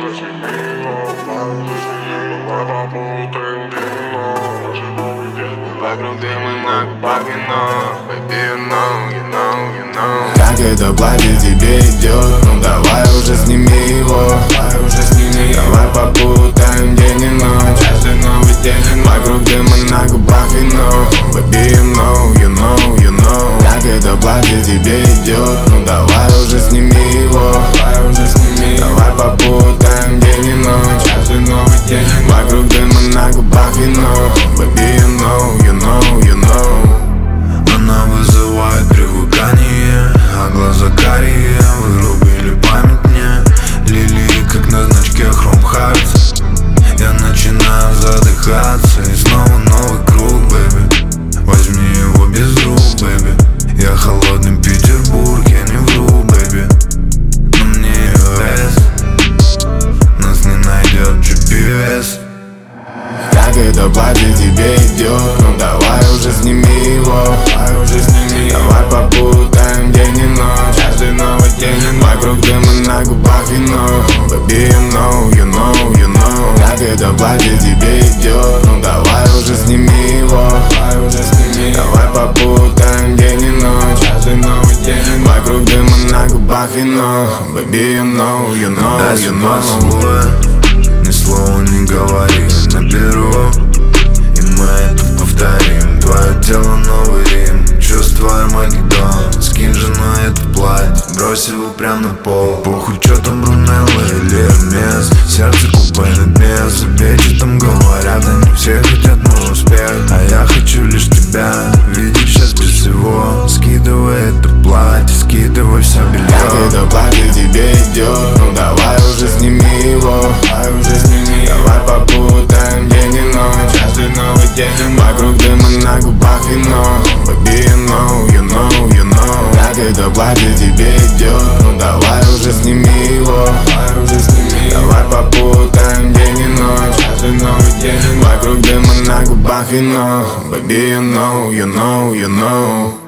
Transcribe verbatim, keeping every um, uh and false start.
Вокруг дыма на губах вино. Baby, you know, you know, you know. Как это платье тебе идет? Ну давай уже сними его. Давай уже сними. Давай попутаем день и ночь. Каждый новый день. Вокруг дыма на губах вино. Baby, you know, you know, you know. Как это платье тебе идет? Ну давай уже сними его. Давай уже сними. Давай попутаем день и ночь. Каждый новый день. Вокруг дыма на губах вино. Baby, you know, you know, you know. Она вызывает привыкание, а глаза карие вырубили память мне. Лилии, как на значке Chrome Hearts. Я начинаю задыхаться, и снова новый круг, бэби. Возьми его без рук, бэби. Я холодный Петербург, я не вру, бэби. Но мне эй о эс, нас не найдет джи пи эс. Как это платье тебе идет? Ну давай уже сними его. Давай уже сними. Давай попутаем день и ночь. Каждый новый день. Вокруг дыма на губах вино. Baby, you know, you know, you know. Как это платье тебе идет? Ну давай уже сними его. Давай уже сними. Давай попутаем день и ночь. Каждый новый день. Вокруг дыма на губах вино. Baby, you know, you know, you know. Ни слова не говори, наберу, и мы это повторим. Твое тело новый Рим, чувство Армагеддон. Скинь же на это платье, брось его прямо на пол. Похуй, чё там Брунелло или Эрмес. Сердце купе на дне, забей, чё там говорят. Они все хотят мой успех, а я хочу лишь тебя видеть сейчас без всего. Скидывай это платье, скидывай все белье. Как это платье тебе идет? Ну давай уже сними его. Давай уже сними. Давай попутаем день и ночь. Каждый новый день. Вокруг дыма на губах вино. Baby, you know, you know, you know. Как это платье тебе идет? Ну давай уже сними его. Давай уже сними. Давай попутаем день и ночь. Каждый новый день. Вокруг дыма на губах вино. Baby, you know, you know, you know.